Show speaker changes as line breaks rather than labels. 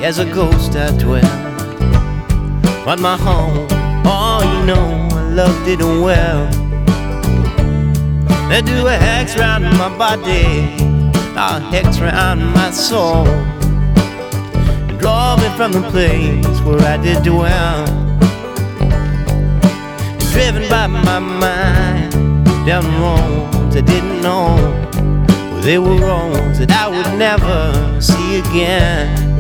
as a ghost I dwell. But my home, oh you know I loved it well. They do a hex round my body, a hex round my soul, and draw me from the place where I did dwell. And driven by my mind down roads I didn't know, well, they were roads that I would never see again.